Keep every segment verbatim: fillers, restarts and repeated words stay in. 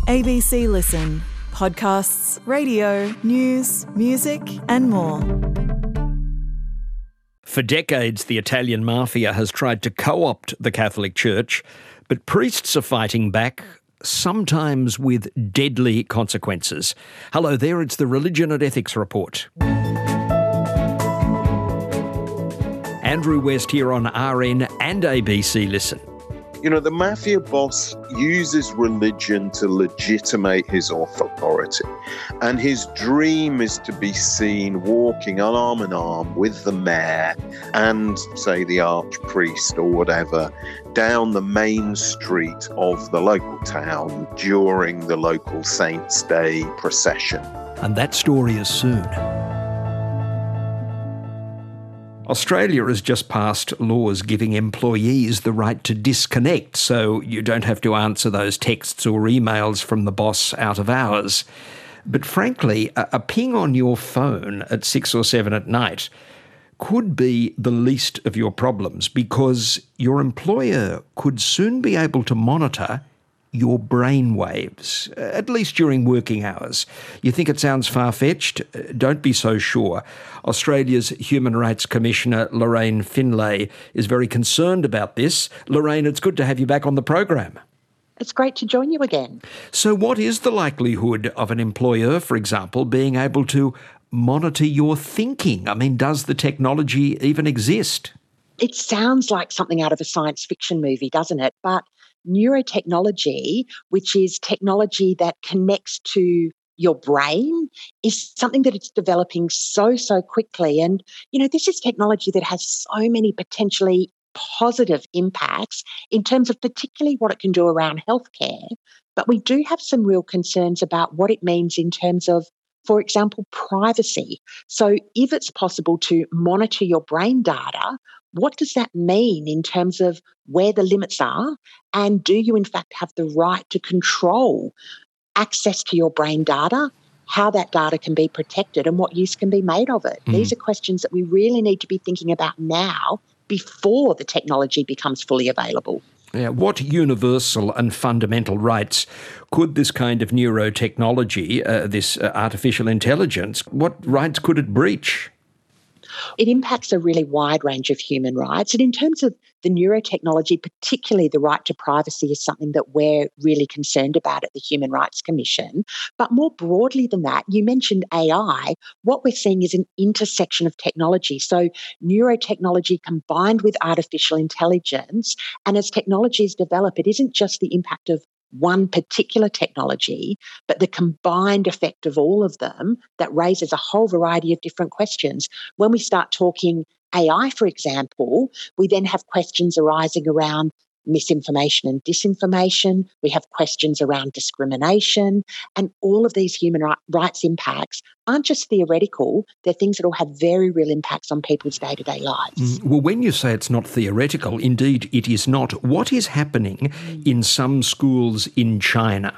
A B C Listen. Podcasts, radio, news, music and more. For decades, the Italian mafia has tried to co-opt the Catholic Church, but priests are fighting back, sometimes with deadly consequences. Hello there, it's the Religion and Ethics Report. Andrew West here on R N and A B C Listen. You know, the mafia boss uses religion to legitimate his authority. And his dream is to be seen walking arm in arm with the mayor and, say, the archpriest or whatever, down the main street of the local town during the local Saints' Day procession. And that story is soon. Australia has just passed laws giving employees the right to disconnect, so you don't have to answer those texts or emails from the boss out of hours. But frankly, a, a ping on your phone at six or seven at night could be the least of your problems, because your employer could soon be able to monitor your brain waves, at least during working hours. You think it sounds far-fetched? Don't be so sure. Australia's Human Rights Commissioner Lorraine Finlay is very concerned about this. Lorraine, it's good to have you back on the program. It's great to join you again. So what is the likelihood of an employer, for example, being able to monitor your thinking? I mean, does the technology even exist? It sounds like something out of a science fiction movie, doesn't it? But neurotechnology, which is technology that connects to your brain, is something that it's developing so, so quickly. And, you know, this is technology that has so many potentially positive impacts in terms of particularly what it can do around healthcare. But we do have some real concerns about what it means in terms of, for example, privacy. So if it's possible to monitor your brain data, what does that mean in terms of where the limits are? And do you in fact have the right to control access to your brain data, how that data can be protected and what use can be made of it? Mm. These are questions that we really need to be thinking about now before the technology becomes fully available. Yeah, what universal and fundamental rights could this kind of neurotechnology, uh, this uh, artificial intelligence, what rights could it breach? It impacts a really wide range of human rights. And in terms of the neurotechnology, particularly the right to privacy is something that we're really concerned about at the Human Rights Commission. But more broadly than that, you mentioned A I. What we're seeing is an intersection of technology. So neurotechnology combined with artificial intelligence. And as technologies develop, it isn't just the impact of one particular technology, but the combined effect of all of them that raises a whole variety of different questions. When we start talking A I, for example, we then have questions arising around misinformation and disinformation. We have questions around discrimination, and all of these human rights impacts aren't just theoretical, they're things that will have very real impacts on people's day-to-day lives. Mm, well, when you say it's not theoretical, indeed it is not. What is happening mm. in some schools in China?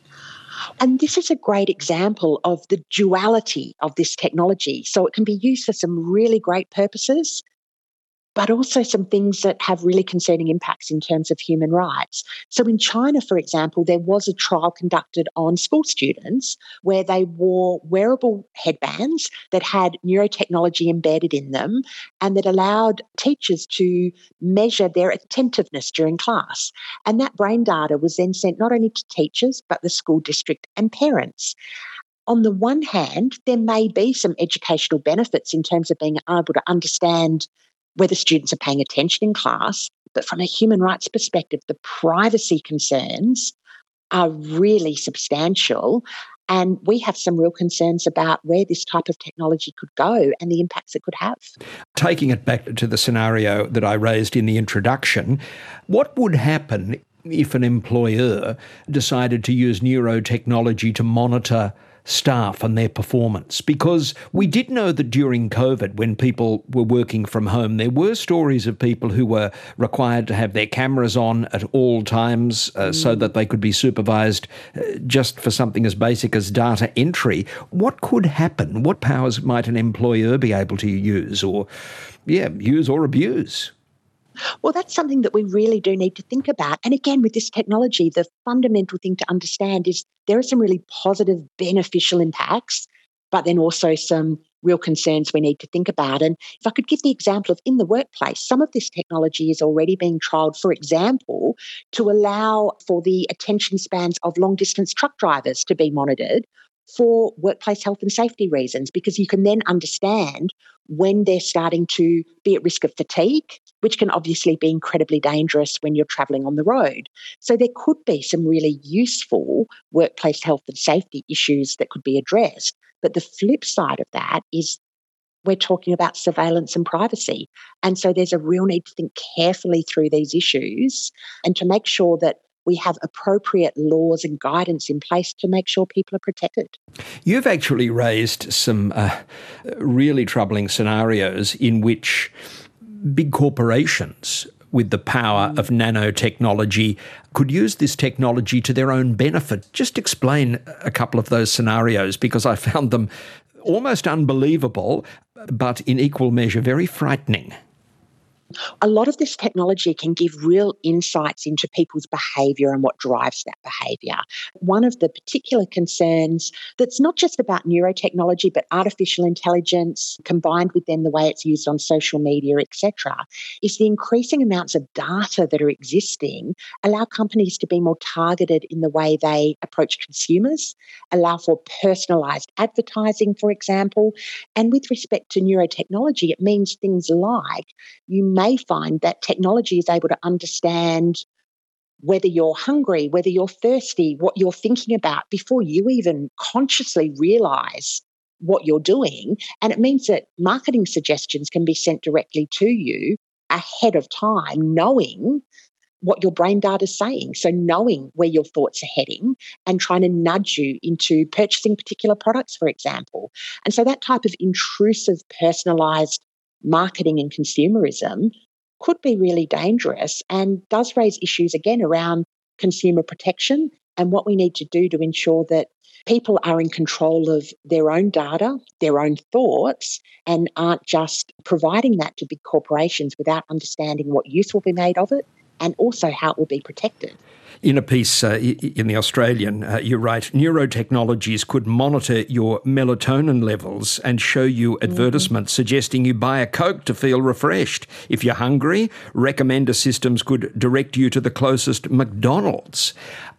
And this is a great example of the duality of this technology. So it can be used for some really great purposes, but also some things that have really concerning impacts in terms of human rights. So in China, for example, there was a trial conducted on school students where they wore wearable headbands that had neurotechnology embedded in them and that allowed teachers to measure their attentiveness during class. And that brain data was then sent not only to teachers, but the school district and parents. On the one hand, there may be some educational benefits in terms of being able to understand whether students are paying attention in class, but from a human rights perspective, the privacy concerns are really substantial. And we have some real concerns about where this type of technology could go and the impacts it could have. Taking it back to the scenario that I raised in the introduction, what would happen if an employer decided to use neurotechnology to monitor staff and their performance? Because we did know that during COVID, when people were working from home, there were stories of people who were required to have their cameras on at all times uh, mm. so that they could be supervised uh, just for something as basic as data entry. What could happen? What powers might an employer be able to use or, yeah, use or abuse? Well, that's something that we really do need to think about. And again, with this technology, the fundamental thing to understand is there are some really positive, beneficial impacts, but then also some real concerns we need to think about. And if I could give the example of in the workplace, some of this technology is already being trialled, for example, to allow for the attention spans of long-distance truck drivers to be monitored for workplace health and safety reasons, because you can then understand when they're starting to be at risk of fatigue, which can obviously be incredibly dangerous when you're travelling on the road. So there could be some really useful workplace health and safety issues that could be addressed. But the flip side of that is we're talking about surveillance and privacy. And so there's a real need to think carefully through these issues and to make sure that we have appropriate laws and guidance in place to make sure people are protected. You've actually raised some uh, really troubling scenarios in which big corporations with the power of nanotechnology could use this technology to their own benefit. Just explain a couple of those scenarios, because I found them almost unbelievable, but in equal measure very frightening. A lot of this technology can give real insights into people's behaviour and what drives that behaviour. One of the particular concerns that's not just about neurotechnology, but artificial intelligence combined with then the way it's used on social media, et cetera, is the increasing amounts of data that are existing allow companies to be more targeted in the way they approach consumers, allow for personalised advertising, for example. And with respect to neurotechnology, it means things like you may may find that technology is able to understand whether you're hungry, whether you're thirsty, what you're thinking about before you even consciously realise what you're doing. And it means that marketing suggestions can be sent directly to you ahead of time, knowing what your brain data is saying. So knowing where your thoughts are heading and trying to nudge you into purchasing particular products, for example. And so that type of intrusive, personalised marketing and consumerism could be really dangerous and does raise issues again around consumer protection and what we need to do to ensure that people are in control of their own data, their own thoughts, and aren't just providing that to big corporations without understanding what use will be made of it and also how it will be protected. In a piece uh, in The Australian, uh, you write, neurotechnologies could monitor your melatonin levels and show you advertisements mm-hmm. suggesting you buy a Coke to feel refreshed. If you're hungry, recommender systems could direct you to the closest McDonald's.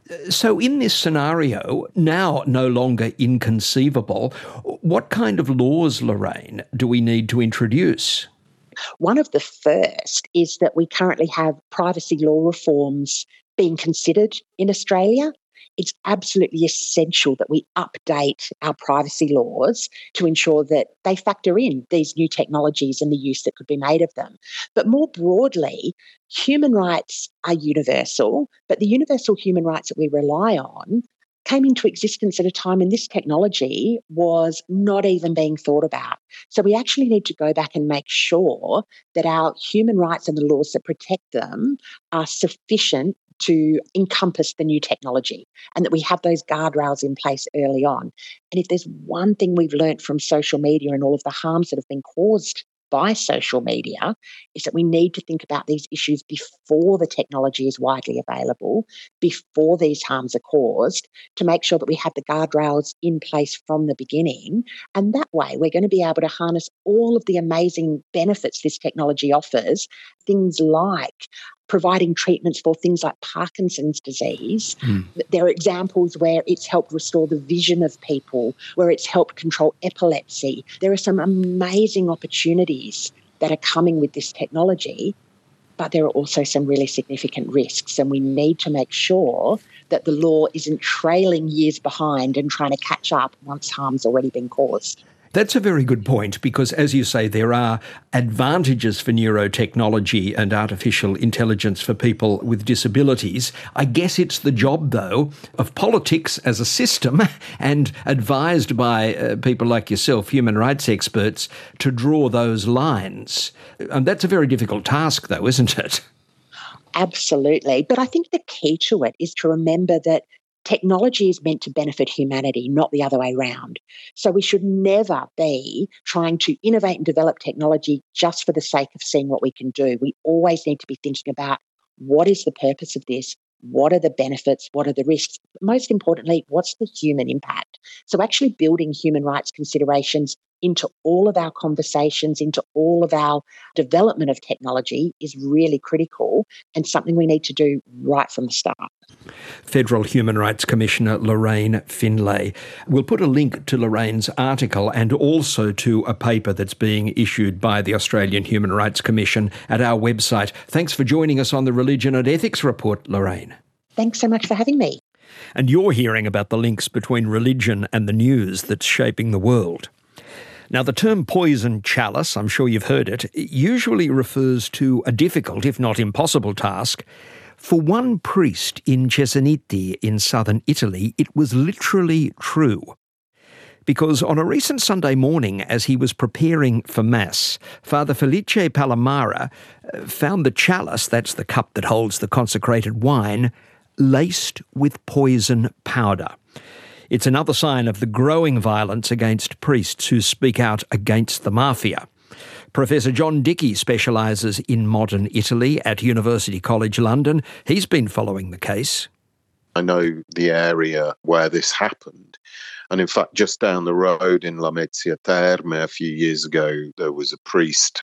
So in this scenario, now no longer inconceivable, what kind of laws, Lorraine, do we need to introduce? One of the first is that we currently have privacy law reforms being considered in Australia. It's absolutely essential that we update our privacy laws to ensure that they factor in these new technologies and the use that could be made of them. But more broadly, human rights are universal, but the universal human rights that we rely on came into existence at a time when this technology was not even being thought about. So we actually need to go back and make sure that our human rights and the laws that protect them are sufficient to encompass the new technology and that we have those guardrails in place early on. And if there's one thing we've learnt from social media and all of the harms that have been caused by social media, is that we need to think about these issues before the technology is widely available, before these harms are caused, to make sure that we have the guardrails in place from the beginning. And that way, we're going to be able to harness all of the amazing benefits this technology offers, things like providing treatments for things like Parkinson's disease. Mm. There are examples where it's helped restore the vision of people, where it's helped control epilepsy. There are some amazing opportunities that are coming with this technology, but there are also some really significant risks, and we need to make sure that the law isn't trailing years behind and trying to catch up once harm's already been caused. That's a very good point, because, as you say, there are advantages for neurotechnology and artificial intelligence for people with disabilities. I guess it's the job, though, of politics as a system and advised by uh, people like yourself, human rights experts, to draw those lines. And that's a very difficult task, though, isn't it? Absolutely. But I think the key to it is to remember that Technology is meant to benefit humanity, not the other way around. So we should never be trying to innovate and develop technology just for the sake of seeing what we can do. We always need to be thinking about what is the purpose of this? What are the benefits? What are the risks? Most importantly, what's the human impact? So actually building human rights considerations into all of our conversations, into all of our development of technology is really critical and something we need to do right from the start. Federal Human Rights Commissioner Lorraine Finlay. We'll put a link to Lorraine's article and also to a paper that's being issued by the Australian Human Rights Commission at our website. Thanks for joining us on the Religion and Ethics Report, Lorraine. Thanks so much for having me. And you're hearing about the links between religion and the news that's shaping the world. Now, the term poison chalice, I'm sure you've heard it, usually refers to a difficult, if not impossible, task. For one priest in Cesenati in southern Italy, it was literally true. Because on a recent Sunday morning, as he was preparing for Mass, Father Felice Palamara found the chalice, that's the cup that holds the consecrated wine, laced with poison powder. It's another sign of the growing violence against priests who speak out against the mafia. Professor John Dickie specialises in modern Italy at University College London. He's been following the case. I know the area where this happened. And in fact, just down the road in Lamezia Terme a few years ago, there was a priest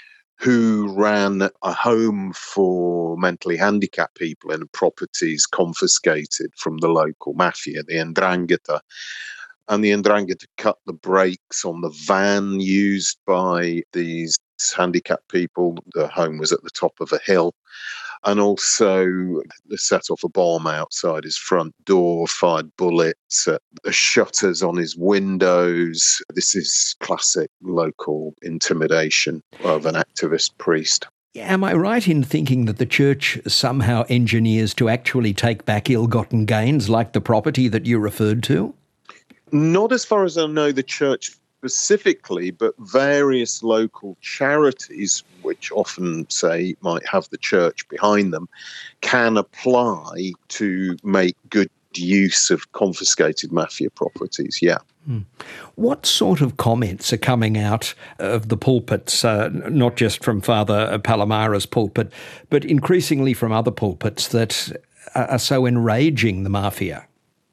who ran a home for mentally handicapped people and properties confiscated from the local mafia, the 'Ndrangheta. And the 'Ndrangheta cut the brakes on the van used by these handicapped people. The home was at the top of a hill. And also they set off a bomb outside his front door, fired bullets at the shutters on his windows. This is classic local intimidation of an activist priest. Am I right in thinking that the church somehow engineers to actually take back ill-gotten gains like the property that you referred to? Not as far as I know the church specifically, but various local charities, which often say might have the church behind them, can apply to make good use of confiscated mafia properties, yeah. Hmm. What sort of comments are coming out of the pulpits, uh, not just from Father Palamara's pulpit, but increasingly from other pulpits that are so enraging the mafia?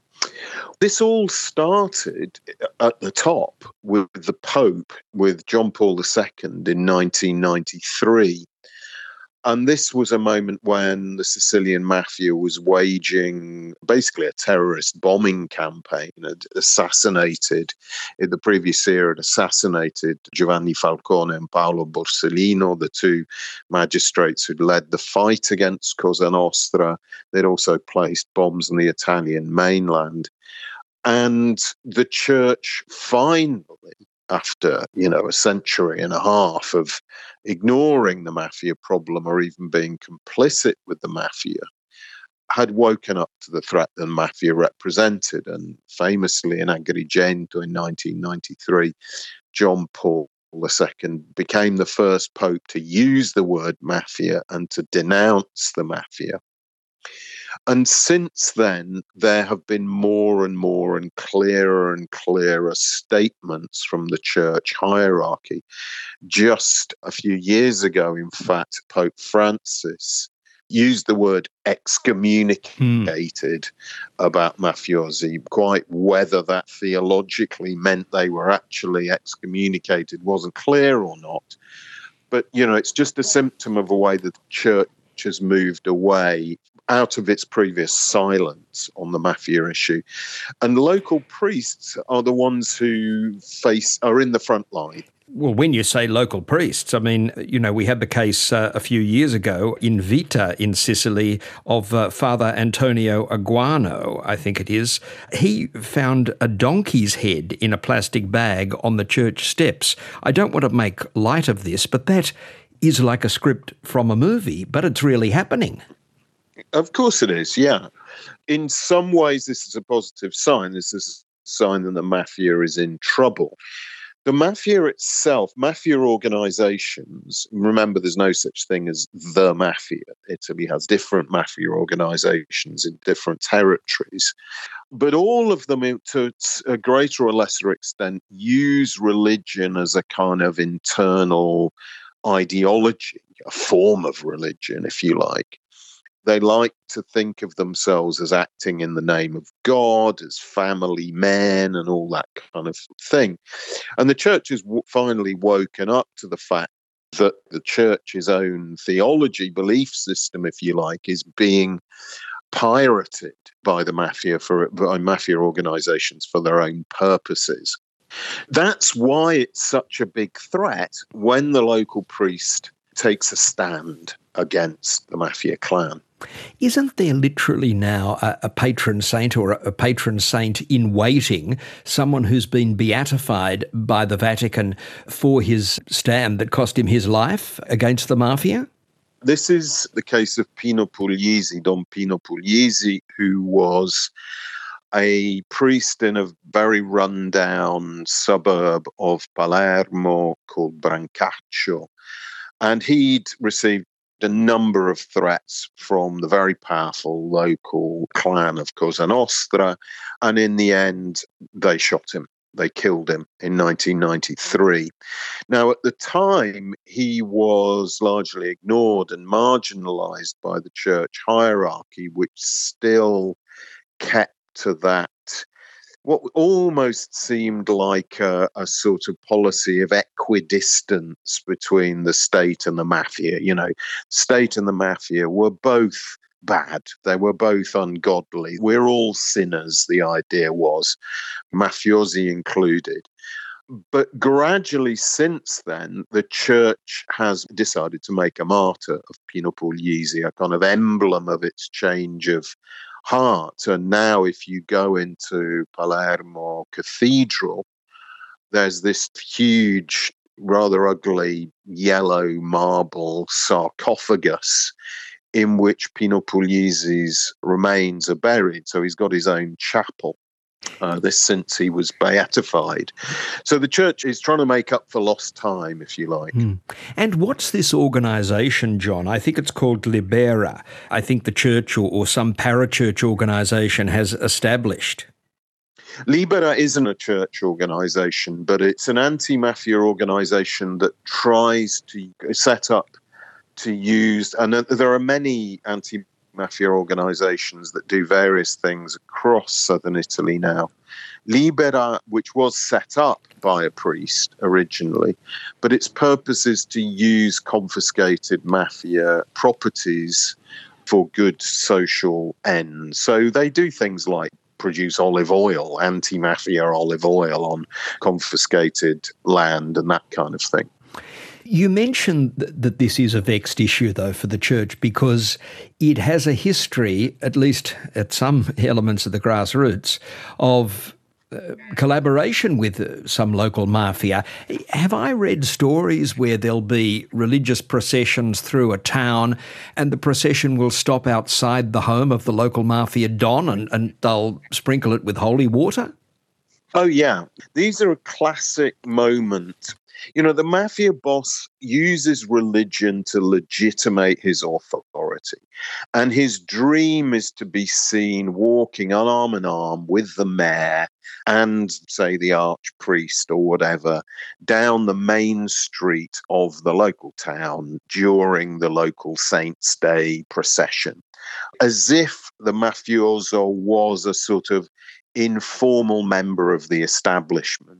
This all started at the top with the Pope, with John Paul the Second in nineteen ninety-three. And this was a moment when the Sicilian mafia was waging basically a terrorist bombing campaign. It had assassinated, in the previous year, it assassinated Giovanni Falcone and Paolo Borsellino, the two magistrates who'd led the fight against Cosa Nostra. They'd also placed bombs on the Italian mainland. And the church finally, after, you know, a century and a half of ignoring the mafia problem or even being complicit with the mafia, had woken up to the threat the mafia represented. And famously in Agrigento in nineteen ninety-three, John Paul the Second became the first pope to use the word mafia and to denounce the mafia. And since then, there have been more and more and clearer and clearer statements from the church hierarchy. Just a few years ago, in fact, Pope Francis used the word excommunicated mm. about mafiosi. Quite whether that theologically meant they were actually excommunicated wasn't clear or not. But, you know, it's just a symptom of a way that the church has moved away out of its previous silence on the mafia issue. And local priests are the ones who face, are in the front line. Well, when you say local priests, I mean, you know, we had the case uh, a few years ago in Vita in Sicily of uh, Father Antonio Aguano, I think it is. He found a donkey's head in a plastic bag on the church steps. I don't want to make light of this, but that is like a script from a movie, but it's really happening. Of course it is, yeah. In some ways, this is a positive sign. This is a sign that the mafia is in trouble. The mafia itself, mafia organizations, remember there's no such thing as the mafia. Italy has different mafia organizations in different territories. But all of them, to a greater or lesser extent, use religion as a kind of internal ideology, a form of religion, if you like. They like to think of themselves as acting in the name of God, as family men, and all that kind of thing. And the church has w- finally woken up to the fact that the church's own theology, belief system, if you like, is being pirated by the mafia for by mafia organizations for their own purposes. That's why it's such a big threat when the local priest takes a stand against the mafia clan. Isn't there literally now a, a patron saint or a, a patron saint in waiting, someone who's been beatified by the Vatican for his stand that cost him his life against the mafia? This is the case of Pino Puglisi, Don Pino Puglisi, who was a priest in a very run-down suburb of Palermo called Brancaccio. And he'd received a number of threats from the very powerful local clan of Cosa Nostra. And in the end, they shot him. They killed him in nineteen ninety-three. Now, at the time, he was largely ignored and marginalized by the church hierarchy, which still kept to that, what almost seemed like a, a sort of policy of equidistance between the state and the mafia. You know, state and the mafia were both bad. They were both ungodly. We're all sinners, the idea was, mafiosi included. But gradually since then, the church has decided to make a martyr of Pino Puglisi, a kind of emblem of its change of heart. And now if you go into Palermo Cathedral, there's this huge, rather ugly yellow marble sarcophagus in which Pino Puglisi's remains are buried. So he's got his own chapel. Uh, this since he was beatified. So the church is trying to make up for lost time, if you like. Mm. And what's this organisation, John? I think it's called Libera. I think the church or, or some parachurch organisation has established. Libera isn't a church organisation, but it's an anti-mafia organisation that tries to set up to use, and there are many anti mafia organisations that do various things across southern Italy now. Libera, which was set up by a priest originally, but its purpose is to use confiscated mafia properties for good social ends. So they do things like produce olive oil, anti-mafia olive oil on confiscated land and that kind of thing. You mentioned that this is a vexed issue, though, for the church because it has a history, at least at some elements of the grassroots, of uh, collaboration with uh, some local mafia. Have I read stories where there'll be religious processions through a town and the procession will stop outside the home of the local mafia don and, and they'll sprinkle it with holy water? Oh, yeah. These are a classic moment. You know, the mafia boss uses religion to legitimate his authority. And his dream is to be seen walking arm in arm with the mayor and, say, the archpriest or whatever, down the main street of the local town during the local Saints' Day procession, as if the mafioso was a sort of informal member of the establishment.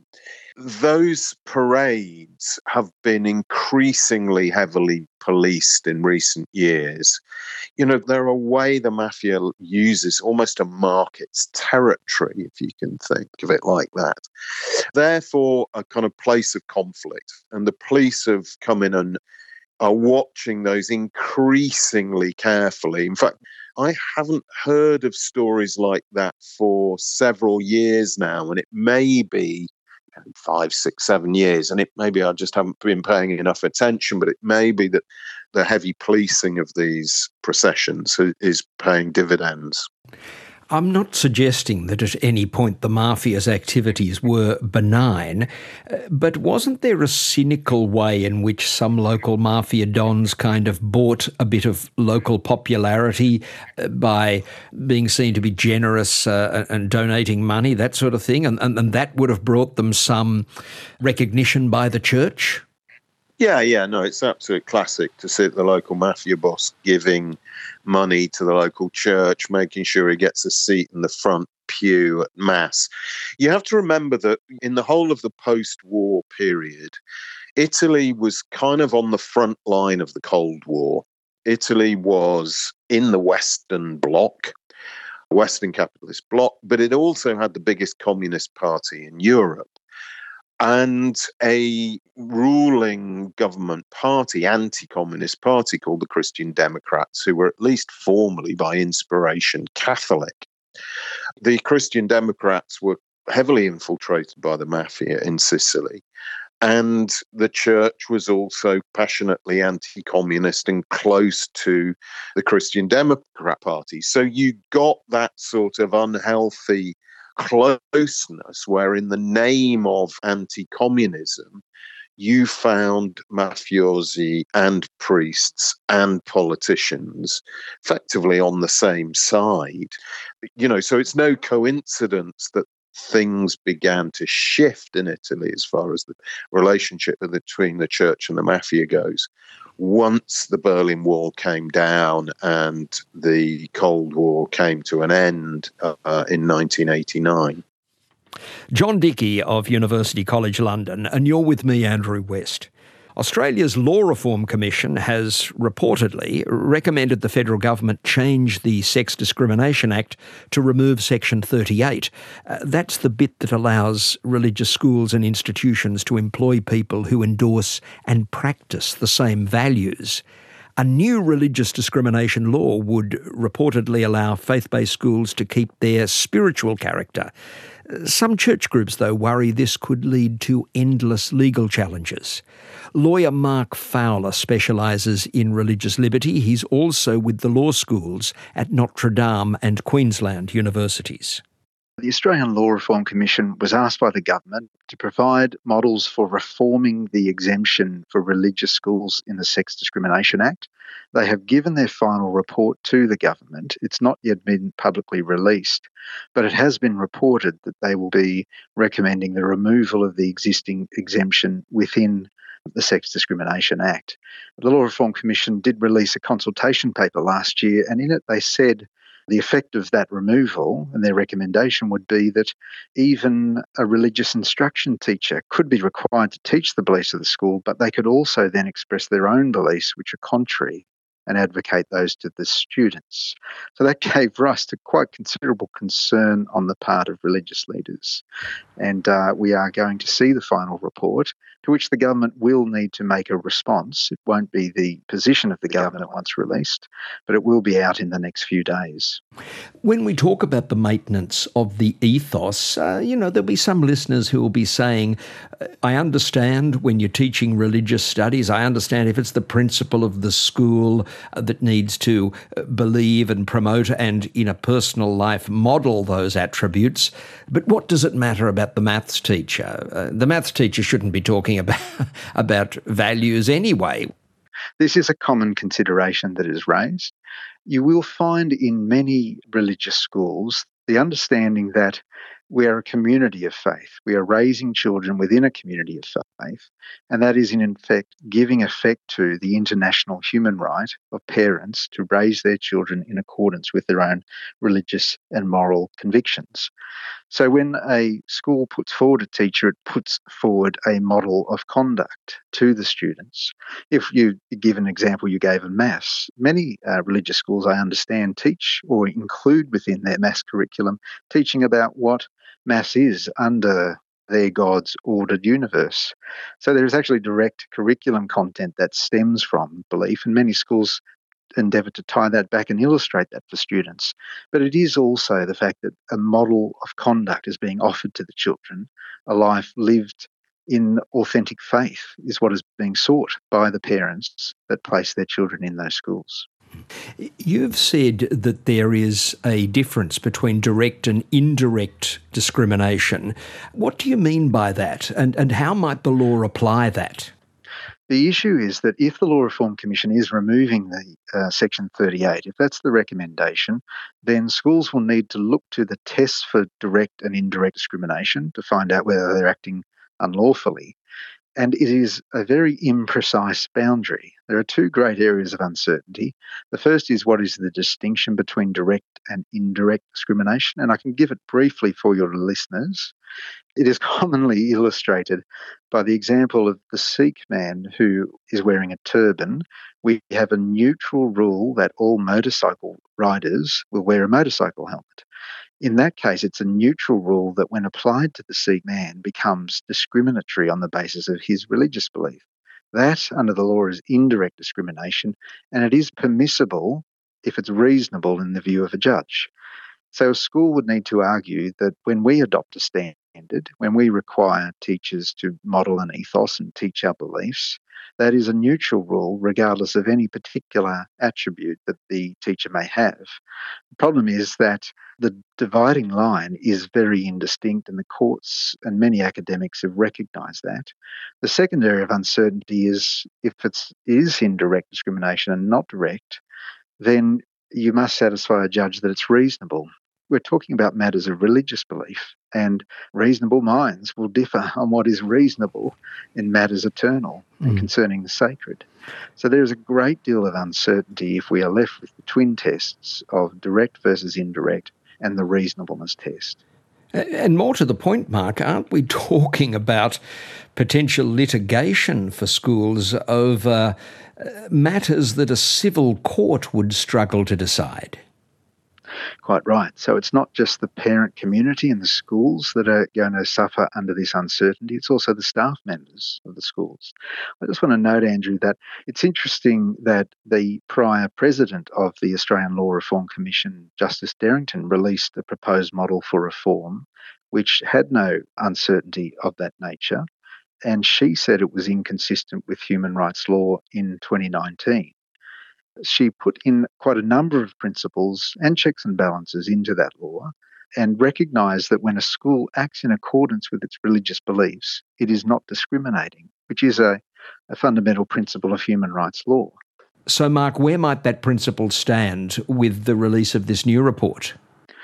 Those parades have been increasingly heavily policed in recent years. You know, they're a way the mafia uses almost to mark its territory, if you can think of it like that. Therefore, a kind of place of conflict. And the police have come in and are watching those increasingly carefully. In fact, I haven't heard of stories like that for several years now, and it may be five, six, seven years, and it maybe I just haven't been paying enough attention, but it may be that the heavy policing of these processions is paying dividends. I'm not suggesting that at any point the mafia's activities were benign, uh, but wasn't there a cynical way in which some local mafia dons kind of bought a bit of local popularity uh, by being seen to be generous uh, and donating money, that sort of thing, and, and, and that would have brought them some recognition by the church? Yeah, yeah, no, it's absolute classic to see the local mafia boss giving money to the local church, making sure he gets a seat in the front pew at Mass. You have to remember that in the whole of the post-war period, Italy was kind of on the front line of the Cold War. Italy was in the Western bloc, Western capitalist bloc, but it also had the biggest communist party in Europe. And a ruling government party, anti-communist party called the Christian Democrats, who were at least formally by inspiration Catholic. The Christian Democrats were heavily infiltrated by the mafia in Sicily. And the church was also passionately anti-communist and close to the Christian Democrat Party. So you got that sort of unhealthy closeness where in the name of anti-communism, you found mafiosi and priests and politicians effectively on the same side. You know, so it's no coincidence that things began to shift in Italy as far as the relationship between the church and the mafia goes once the Berlin Wall came down and the Cold War came to an end uh, in nineteen eighty-nine. John Dickey of University College London, and you're with me, Andrew West. Australia's Law Reform Commission has reportedly recommended the federal government change the Sex Discrimination Act to remove Section thirty-eight. Uh, that's the bit that allows religious schools and institutions to employ people who endorse and practice the same values. A new religious discrimination law would reportedly allow faith-based schools to keep their spiritual character. Some church groups, though, worry this could lead to endless legal challenges. Lawyer Mark Fowler specialises in religious liberty. He's also with the law schools at Notre Dame and Queensland universities. The Australian Law Reform Commission was asked by the government to provide models for reforming the exemption for religious schools in the Sex Discrimination Act. They have given their final report to the government. It's not yet been publicly released, but it has been reported that they will be recommending the removal of the existing exemption within the Sex Discrimination Act. The Law Reform Commission did release a consultation paper last year, and in it they said the effect of that removal and their recommendation would be that even a religious instruction teacher could be required to teach the beliefs of the school, but they could also then express their own beliefs, which are contrary, and advocate those to the students. So that gave rise to quite considerable concern on the part of religious leaders. And uh, we are going to see the final report, to which the government will need to make a response. It won't be the position of the government once released, but it will be out in the next few days. When we talk about the maintenance of the ethos, uh, you know, there'll be some listeners who will be saying, I understand when you're teaching religious studies, I understand if it's the principal of the school uh, that needs to believe and promote and in a personal life model those attributes, but what does it matter about the maths teacher? Uh, the maths teacher shouldn't be talking about, about values anyway. This is a common consideration that is raised. You will find in many religious schools the understanding that we are a community of faith. We are raising children within a community of faith, and that is in effect giving effect to the international human right of parents to raise their children in accordance with their own religious and moral convictions. So when a school puts forward a teacher, it puts forward a model of conduct to the students. If you give an example you gave of maths, many uh, religious schools, I understand, teach or include within their maths curriculum teaching about what maths is under their God's ordered universe. So there is actually direct curriculum content that stems from belief, and many schools endeavour to tie that back and illustrate that for students. But it is also the fact that a model of conduct is being offered to the children. A life lived in authentic faith is what is being sought by the parents that place their children in those schools. You've said that there is a difference between direct and indirect discrimination. What do you mean by that, and, and how might the law apply that? The issue is that if the Law Reform Commission is removing the uh, Section thirty-eight, if that's the recommendation, then schools will need to look to the tests for direct and indirect discrimination to find out whether they're acting unlawfully. And it is a very imprecise boundary. There are two great areas of uncertainty. The first is what is the distinction between direct and indirect discrimination, and I can give it briefly for your listeners. It is commonly illustrated by the example of the Sikh man who is wearing a turban. We have a neutral rule that all motorcycle riders will wear a motorcycle helmet. In that case, it's a neutral rule that when applied to the Sikh man becomes discriminatory on the basis of his religious belief. That, under the law, is indirect discrimination, and it is permissible if it's reasonable in the view of a judge. So a school would need to argue that when we adopt a standard, when we require teachers to model an ethos and teach our beliefs, that is a neutral rule regardless of any particular attribute that the teacher may have. The problem is that the dividing line is very indistinct, and the courts and many academics have recognised that. The second area of uncertainty is if it's, it is indirect discrimination and not direct, then you must satisfy a judge that it's reasonable. We're talking about matters of religious belief, and reasonable minds will differ on what is reasonable in matters eternal mm. and concerning the sacred. So there is a great deal of uncertainty if we are left with the twin tests of direct versus indirect and the reasonableness test. And more to the point, Mark, aren't we talking about potential litigation for schools over matters that a civil court would struggle to decide? Quite right. So it's not just the parent community and the schools that are going to suffer under this uncertainty, it's also the staff members of the schools. I just want to note, Andrew, that it's interesting that the prior president of the Australian Law Reform Commission, Justice Derrington, released a proposed model for reform which had no uncertainty of that nature, and she said it was inconsistent with human rights law in twenty nineteen. She put in quite a number of principles and checks and balances into that law and recognised that when a school acts in accordance with its religious beliefs, it is not discriminating, which is a, a fundamental principle of human rights law. So, Mark, where might that principle stand with the release of this new report?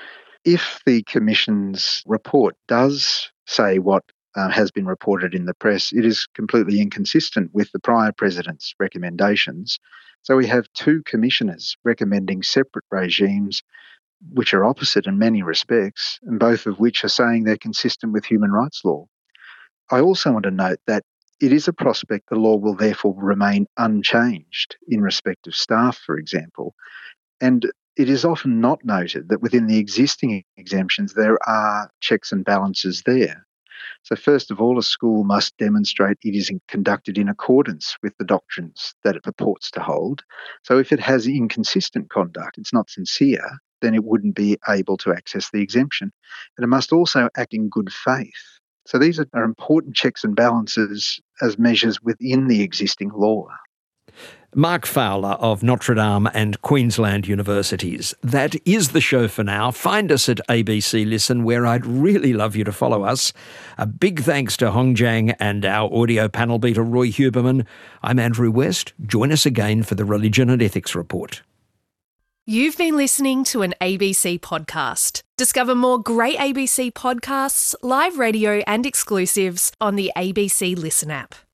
If the Commission's report does say what Uh, has been reported in the press, it is completely inconsistent with the prior president's recommendations. So we have two commissioners recommending separate regimes which are opposite in many respects, and both of which are saying they're consistent with human rights law. I also want to note that it is a prospect the law will therefore remain unchanged in respect of staff, for example. And it is often not noted that within the existing exemptions there are checks and balances there. So first of all, a school must demonstrate it is conducted in accordance with the doctrines that it purports to hold. So if it has inconsistent conduct, it's not sincere, then it wouldn't be able to access the exemption. And it must also act in good faith. So these are important checks and balances as measures within the existing law. Mark Fowler of Notre Dame and Queensland Universities. That is the show for now. Find us at A B C Listen, where I'd really love you to follow us. A big thanks to Hong Jiang and our audio panel beater Roy Huberman. I'm Andrew West. Join us again for the Religion and Ethics Report. You've been listening to an A B C podcast. Discover more great A B C podcasts, live radio and exclusives on the A B C Listen app.